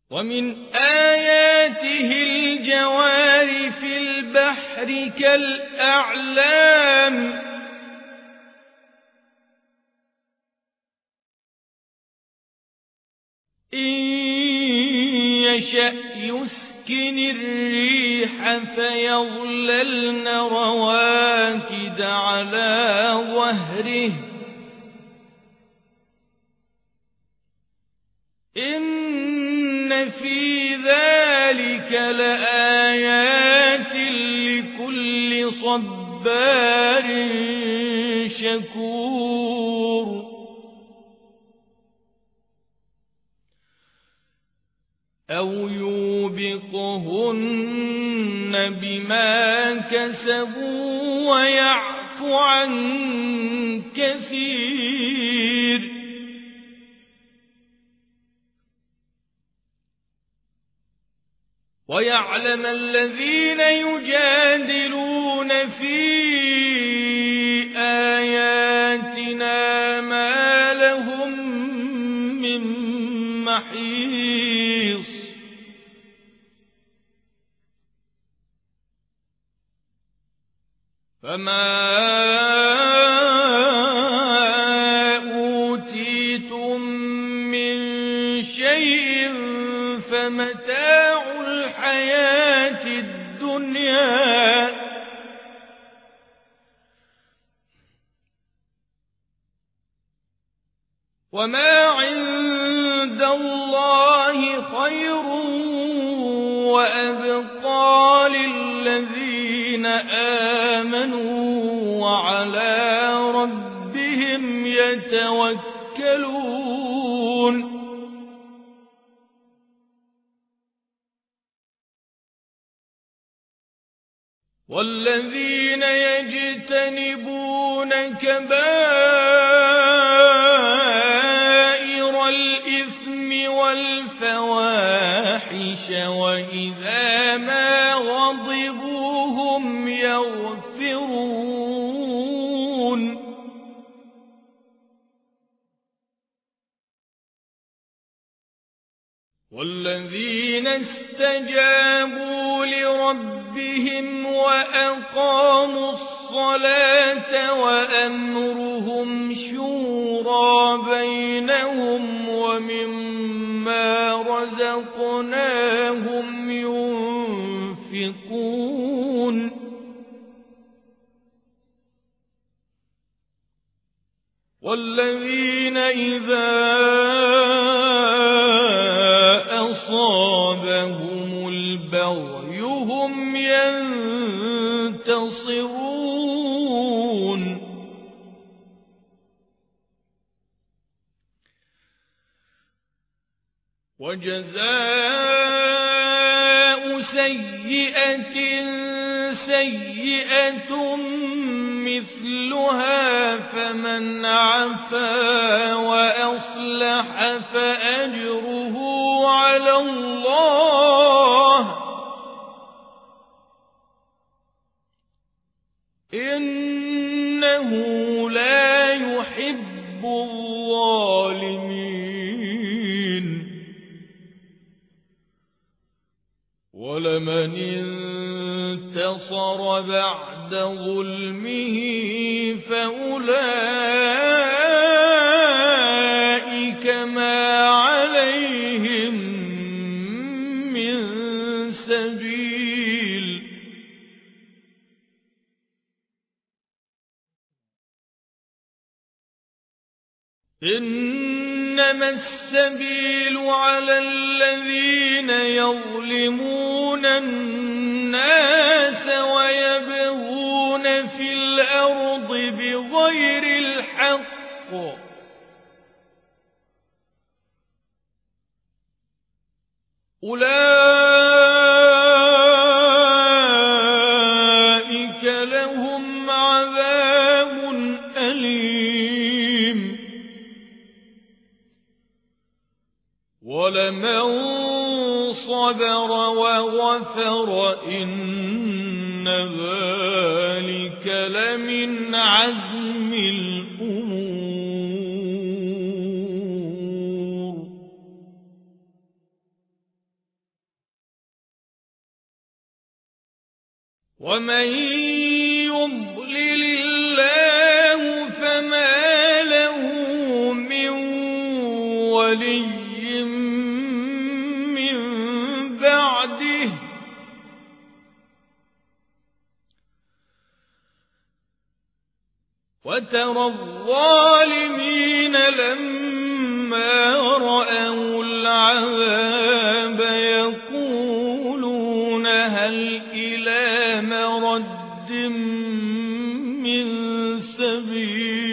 ومن آياته الجوار في البحر كالأعلام إن يشأ يسكن الريح فيظللن رواكد على ظهره إن في ذلك لآيات لكل صبار شكور أو يوبقهن بما كسبوا ويعفو عن كثير ويعلم الذين يجادلون في آياتنا ما لهم من محيص فما أوتيتم من شيء فمتاع الحياة الدنيا وما عند الله خير وأبقى للذين آمنوا وعلى ربهم يتوكلون والذين يجتنبون كبائر الإثم والفواحش وإذا ما غضبوا هم يغفرون والذين استجابوا لربهم وأقاموا الصلاة وأمرهم شورى بينهم ومما رزقناهم ينفقون والذين إذا أصابهم البغي هم ينتصرون وجزاء سيئة سيئة مثلها فمن عفا وأصلح فأجره على الله إنه لا يحب الظالمين ولمن انتصر بعد ظلمه فأولئك ما عليهم من سبيل إنما السبيل على الذين يظلمون الناس ويبغون في الأرض بغير الحق أولئك لهم عذاب أليم ولمن صبر وغفر إن ذلك لمن عزم الأمور ومن يضلل الله فما له من ولي من بعده وترى الظالمين لما رأوا العذاب يقولون هل إلى مرد من سبيل